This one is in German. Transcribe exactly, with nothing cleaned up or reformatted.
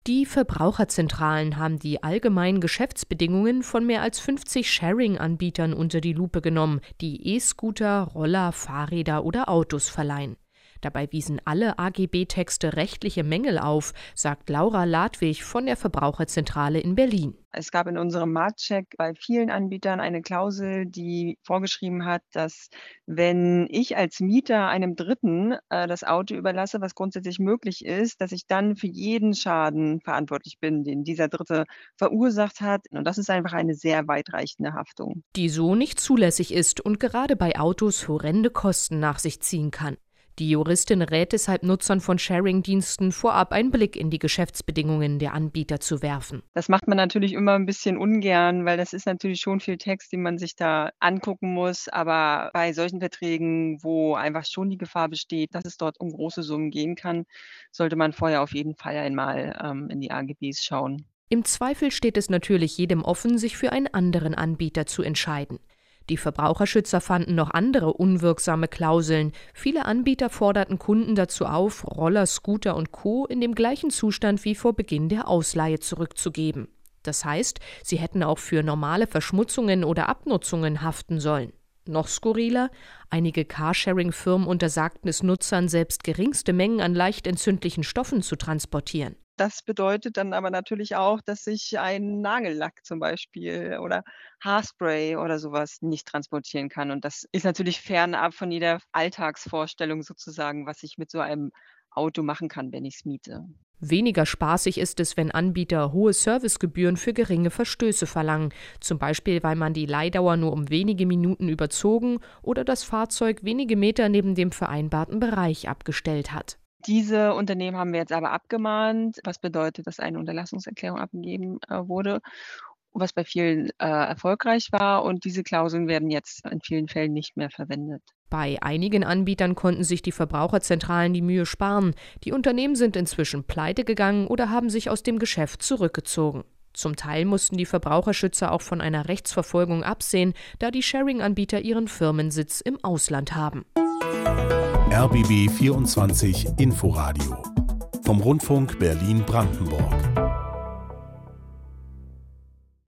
Die Verbraucherzentralen haben die allgemeinen Geschäftsbedingungen von mehr als fünfzig Sharing-Anbietern unter die Lupe genommen, die E-Scooter, Roller, Fahrräder oder Autos verleihen. Dabei wiesen alle A G B-Texte rechtliche Mängel auf, sagt Laura Ladwig von der Verbraucherzentrale in Berlin. Es gab in unserem Marktcheck bei vielen Anbietern eine Klausel, die vorgeschrieben hat, dass wenn ich als Mieter einem Dritten äh, das Auto überlasse, was grundsätzlich möglich ist, dass ich dann für jeden Schaden verantwortlich bin, den dieser Dritte verursacht hat. Und das ist einfach eine sehr weitreichende Haftung. Die so nicht zulässig ist und gerade bei Autos horrende Kosten nach sich ziehen kann. Die Juristin rät deshalb Nutzern von Sharing-Diensten vorab einen Blick in die Geschäftsbedingungen der Anbieter zu werfen. Das macht man natürlich immer ein bisschen ungern, weil das ist natürlich schon viel Text, den man sich da angucken muss. Aber bei solchen Verträgen, wo einfach schon die Gefahr besteht, dass es dort um große Summen gehen kann, sollte man vorher auf jeden Fall einmal ähm, in die A G Bs schauen. Im Zweifel steht es natürlich jedem offen, sich für einen anderen Anbieter zu entscheiden. Die Verbraucherschützer fanden noch andere unwirksame Klauseln. Viele Anbieter forderten Kunden dazu auf, Roller, Scooter und Co. in dem gleichen Zustand wie vor Beginn der Ausleihe zurückzugeben. Das heißt, sie hätten auch für normale Verschmutzungen oder Abnutzungen haften sollen. Noch skurriler: Einige Carsharing-Firmen untersagten es Nutzern, selbst geringste Mengen an leicht entzündlichen Stoffen zu transportieren. Das bedeutet dann aber natürlich auch, dass ich einen Nagellack zum Beispiel oder Haarspray oder sowas nicht transportieren kann. Und das ist natürlich fernab von jeder Alltagsvorstellung sozusagen, was ich mit so einem Auto machen kann, wenn ich es miete. Weniger spaßig ist es, wenn Anbieter hohe Servicegebühren für geringe Verstöße verlangen, zum Beispiel weil man die Leihdauer nur um wenige Minuten überzogen oder das Fahrzeug wenige Meter neben dem vereinbarten Bereich abgestellt hat. Diese Unternehmen haben wir jetzt aber abgemahnt, was bedeutet, dass eine Unterlassungserklärung abgegeben äh, wurde, was bei vielen äh, erfolgreich war. Und diese Klauseln werden jetzt in vielen Fällen nicht mehr verwendet. Bei einigen Anbietern konnten sich die Verbraucherzentralen die Mühe sparen. Die Unternehmen sind inzwischen pleite gegangen oder haben sich aus dem Geschäft zurückgezogen. Zum Teil mussten die Verbraucherschützer auch von einer Rechtsverfolgung absehen, da die Sharing-Anbieter ihren Firmensitz im Ausland haben. R B B vierundzwanzig Inforadio vom Rundfunk Berlin-Brandenburg.